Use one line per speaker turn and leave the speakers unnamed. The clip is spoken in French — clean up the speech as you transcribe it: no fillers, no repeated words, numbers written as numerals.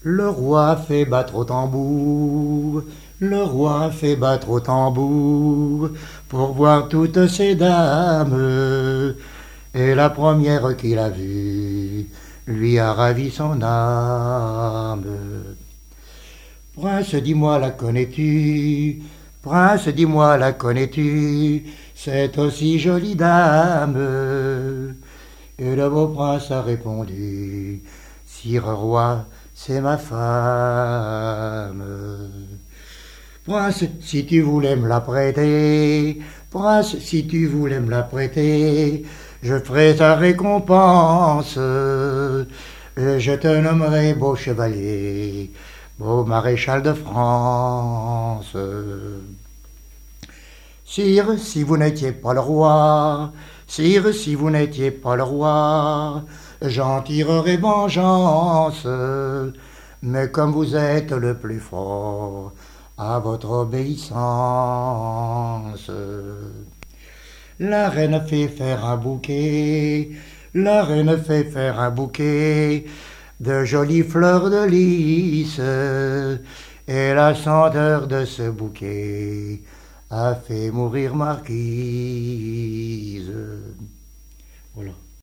Le roi fait battre au tambour, le roi fait battre au tambour, pour voir toutes ces dames. Et la première qu'il a vue, lui a ravi son âme. Prince, dis-moi, la connais-tu? Prince, dis-moi, la connais-tu? C'est aussi jolie dame. Et le beau prince a répondu, Sire roi, c'est ma femme. Prince, si tu voulais me la prêter, prince, si tu voulais me la prêter, je ferai ta récompense. Et je te nommerai beau chevalier, beau maréchal de France. Sire, si vous n'étiez pas le roi, sire, si vous n'étiez pas le roi, j'en tirerai vengeance. Mais comme vous êtes le plus fort, à votre obéissance. La reine fait faire un bouquet, la reine fait faire un bouquet de jolies fleurs de lys. Et la senteur de ce bouquet a fait mourir Marquise. Voilà.